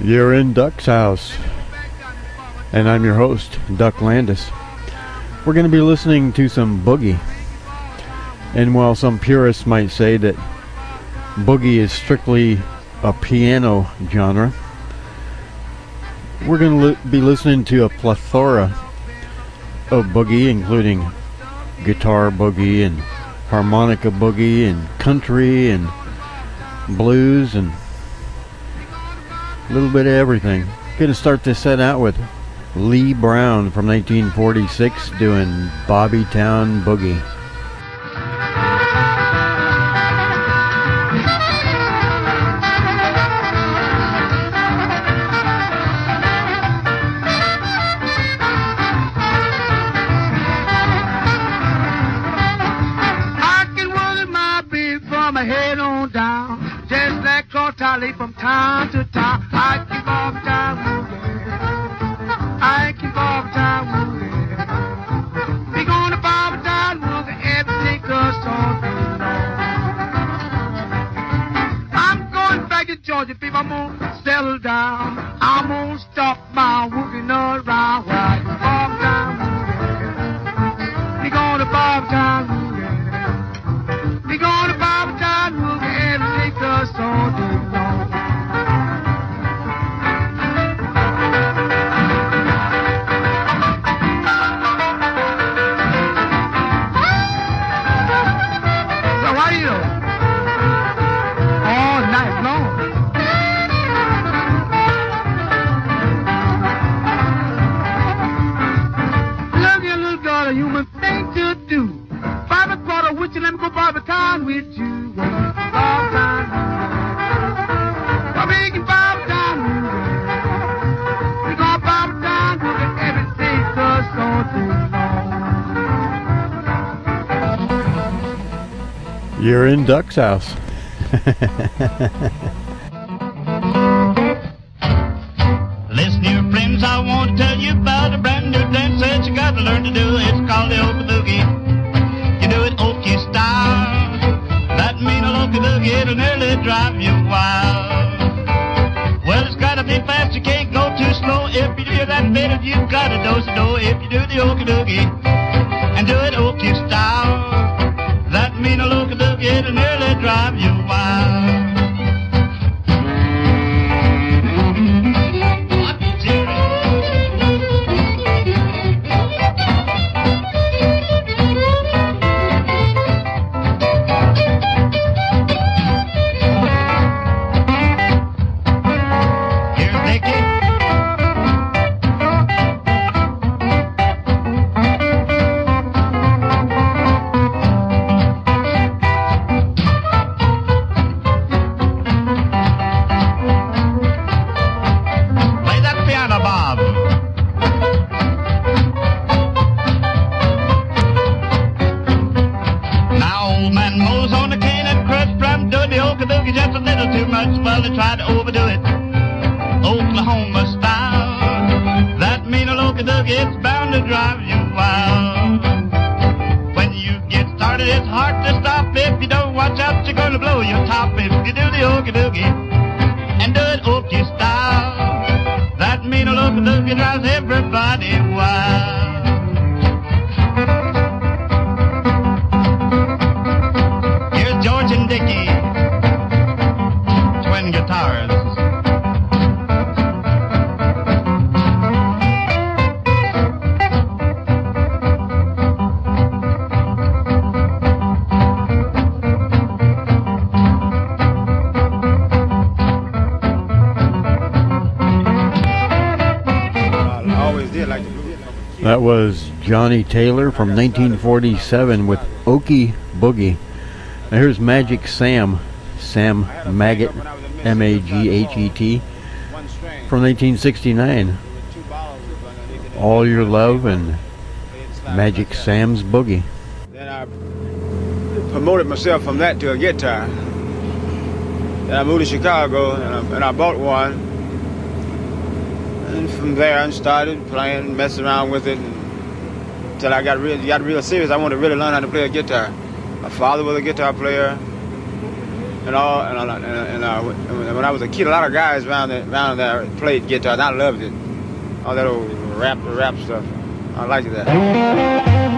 You're in Duck's house, and I'm your host, Duck Landis. We're going to be listening to some boogie. And while some purists might say that boogie is strictly a piano genre, we're going to be listening to a plethora of boogie, including guitar boogie and harmonica boogie and country and blues and a little bit of everything. Going to start this set out with Lee Brown from 1946 doing Bobbytown Boogie. From town to town, I keep off town moving. I keep off town moving. We gonna bob town moving, everything goes on. I'm going back to Georgia, people. I'm gonna settle down. I'm gonna stop my working around. I keep off town moving. We gonna bob town moving. We gonna bob town moving, everything goes on. Let me go Bobbytown with you. Bobbytown, we can Bobbytown. We go Bobbytown, with everything goes on too long. You're in Duck's house. Listen, your friends, I want to tell you about a brand new dance that you got to learn to do. It's called the Okey-Dokey. You do it Okie style. That mean a Okey-Dokey, it'll nearly drive you wild. Well, it's gotta be fast, you can't go too slow. If you do that better, you've got a dose-a-do. If you do the Okey-Dokey and do it Okie style, that mean a Okey-Dokey, it'll nearly drive you wild. Try to overdo it, Oklahoma style. That mean a Okey-Dokey, it's bound to drive you wild. When you get started, it's hard to stop. If you don't watch out, you're gonna blow your top. If you do the Okey-Dokey and do it Okie style, that mean a Okey-Dokey drives everybody wild. Here's George and Dickie, guitars. That was Johnny Taylor from 1947 with Okie Boogie. Now here's Magic Sam Maggot, M-A-G-H-E-T, from 1969. All Your Love and Magic Sam's Boogie. Then I promoted myself from that to a guitar. Then I moved to Chicago and I bought one. And from there I started playing, messing around with it until I got real serious. I wanted to really learn how to play a guitar. My father was a guitar player. and all. When I was a kid, a lot of guys around there played guitar, and I loved it. All that old rap stuff. I liked that.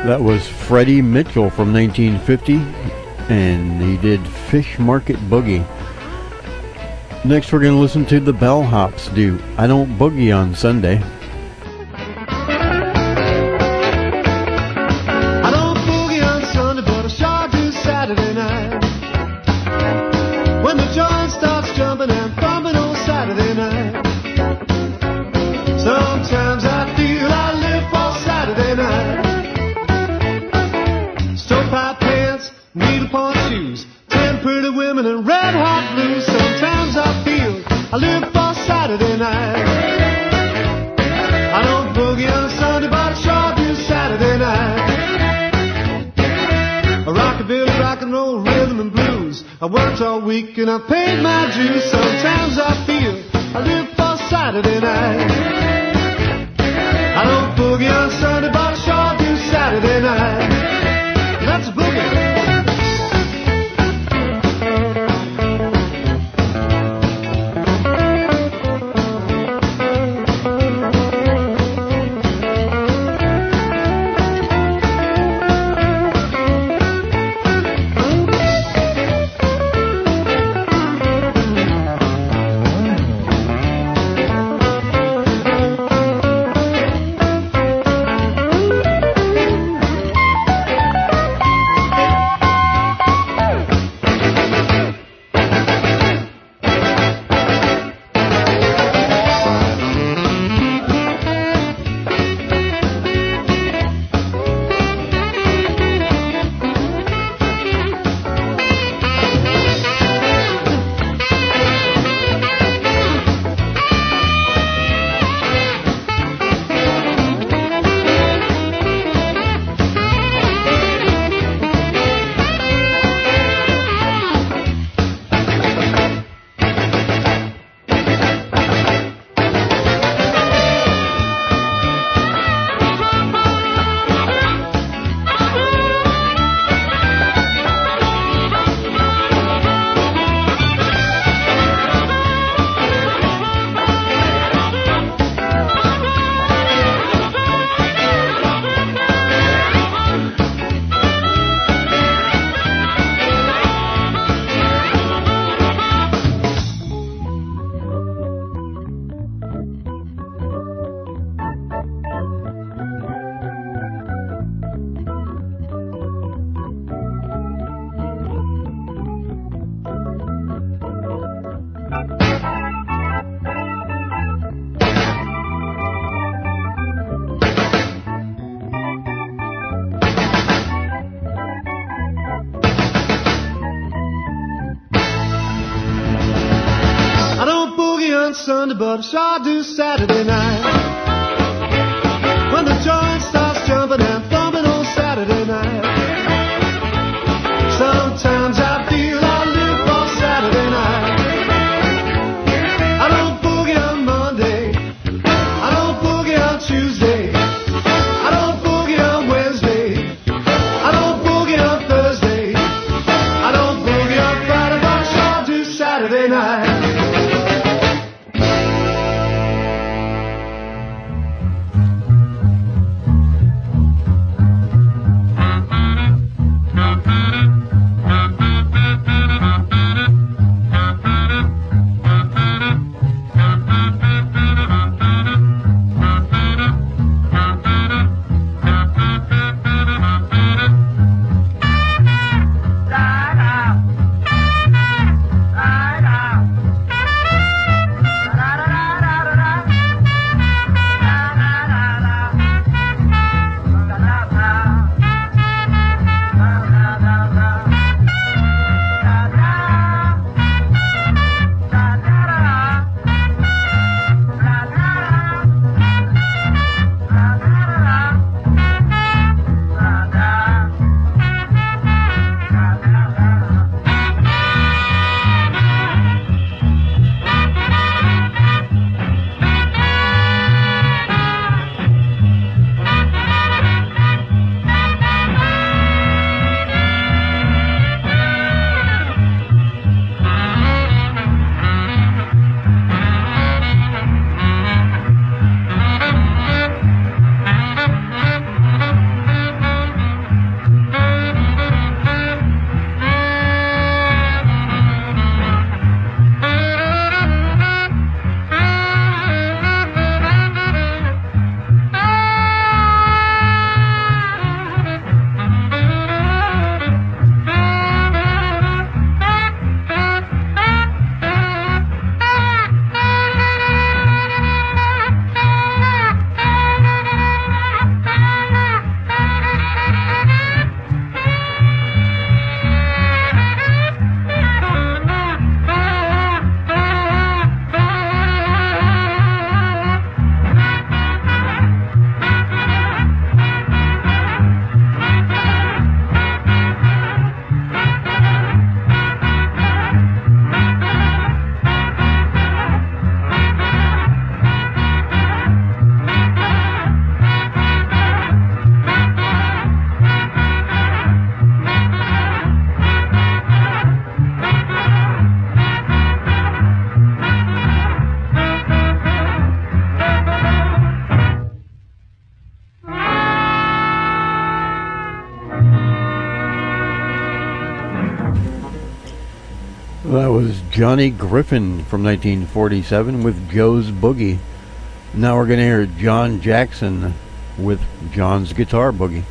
That was Freddie Mitchell from 1950, and he did Fish Market Boogie. Next, we're going to listen to the Bellhops do I Don't Boogie on Sunday. I don't boogie on Sunday, but I sure do Saturday night. When the joint starts jumping and thumping on Saturday night. Sometimes I feel I live for Saturday night. Stovepipe pants, needle-point shoes, 10 pretty women and red-hot blues. Sometimes I feel I live for Saturday night. I don't boogie on Sunday, but I sure do Saturday night. Rockabilly, rock and roll, rhythm and blues. I worked all week and I paid my dues. Sometimes I feel I live for Saturday night. I don't boogie on Sunday, but I sure do Saturday night. That's a boogie. Sunday, but I sure do Saturday night. When the joint starts jumping and thumping on Saturday night. Sometimes I feel I live for Saturday night. I don't boogie on Monday. I don't boogie on Tuesday. I don't boogie on Wednesday. I don't boogie on Thursday. I don't boogie on Friday, but I sure do Saturday night. That was Johnny Griffin from 1947 with Joe's Boogie. Now we're going to hear John Jackson with John's Guitar Boogie.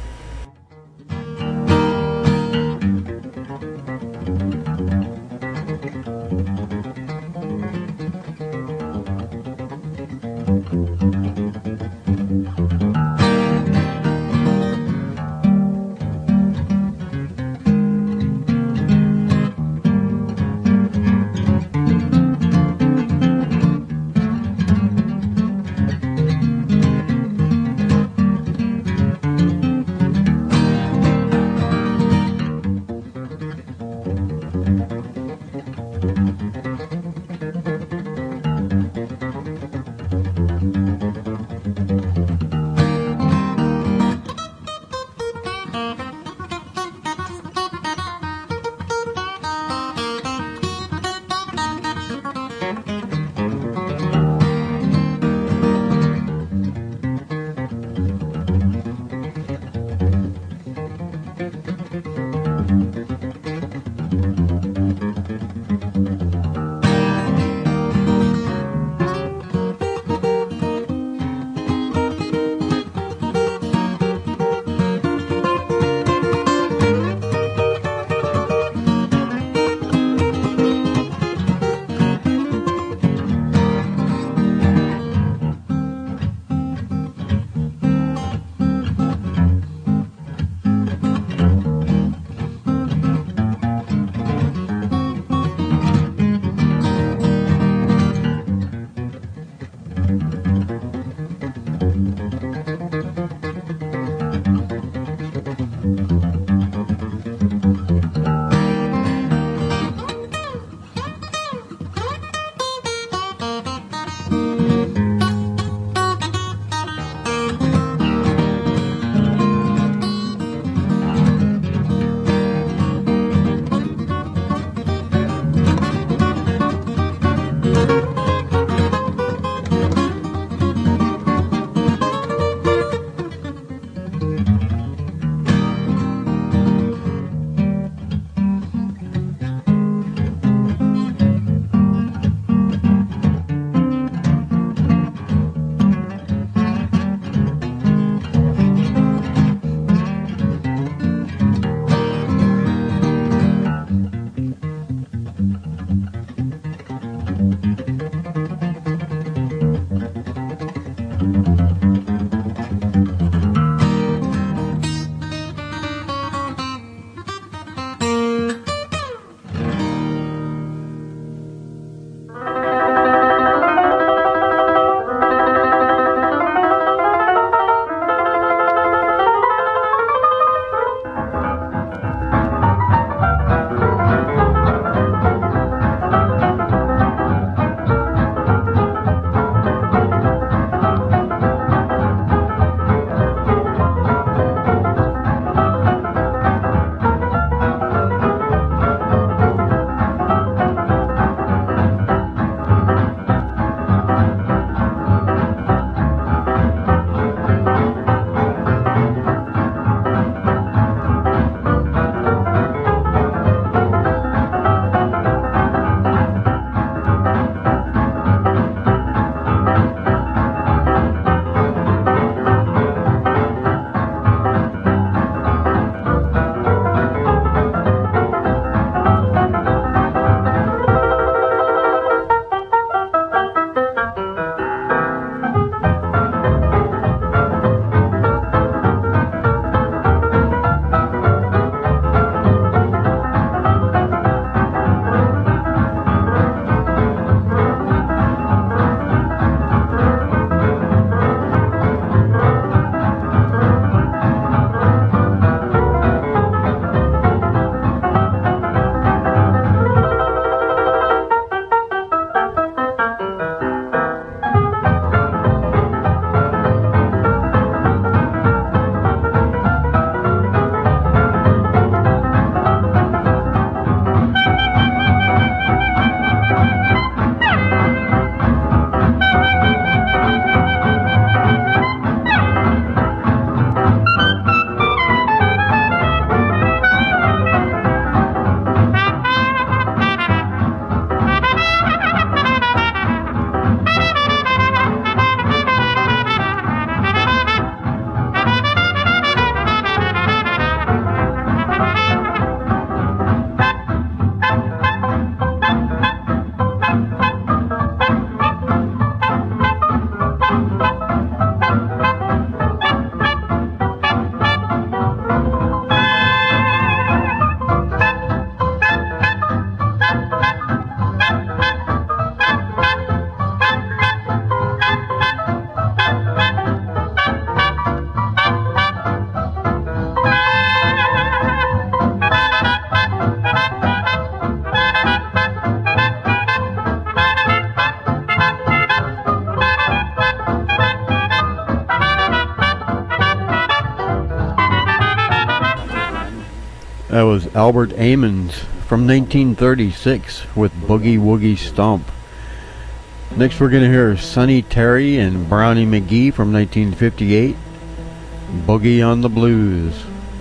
That was Albert Ammons from 1936 with Boogie Woogie Stomp. Next we're going to hear Sonny Terry and Brownie McGee from 1958, Boogie on the Blues.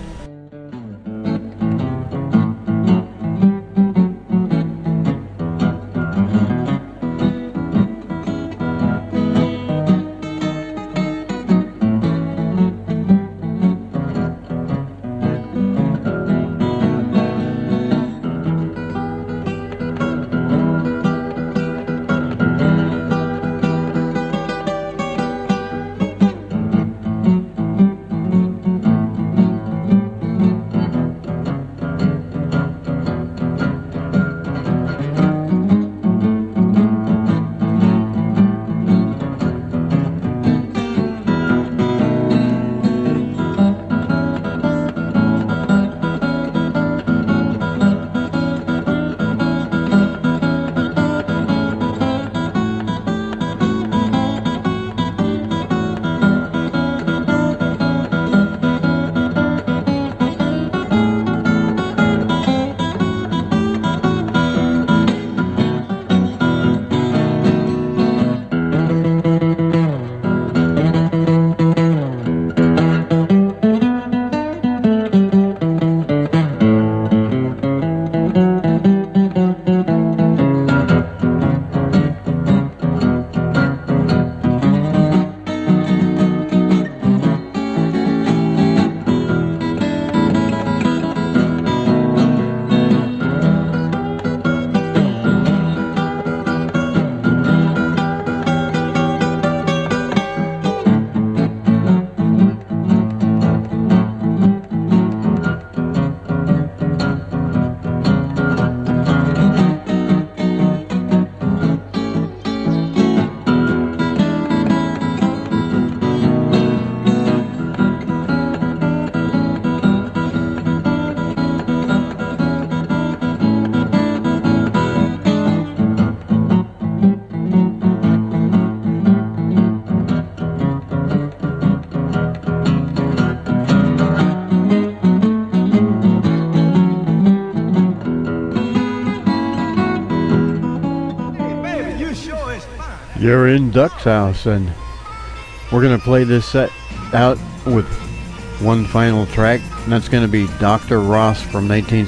You're in Duck's house, and we're going to play this set out with one final track, and that's going to be Dr. Ross from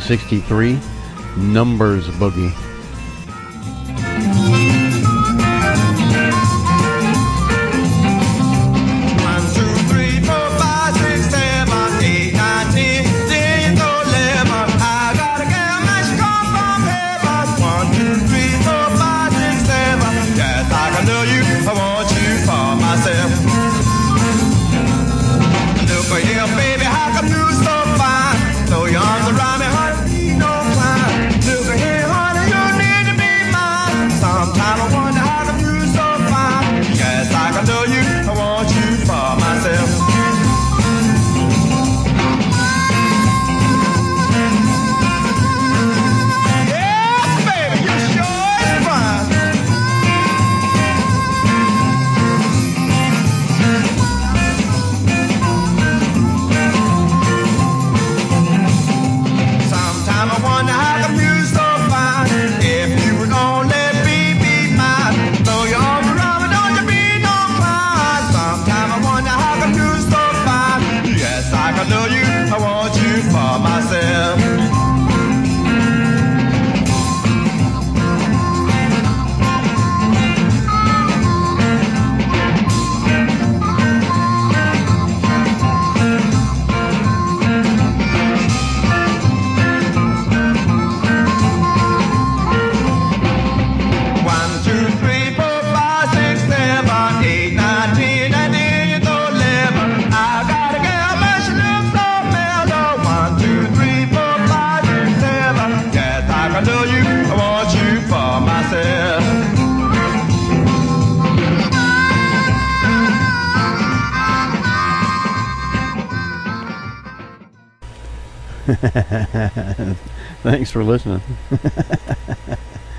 1963, Numbers Boogie. 'em. Thanks for listening.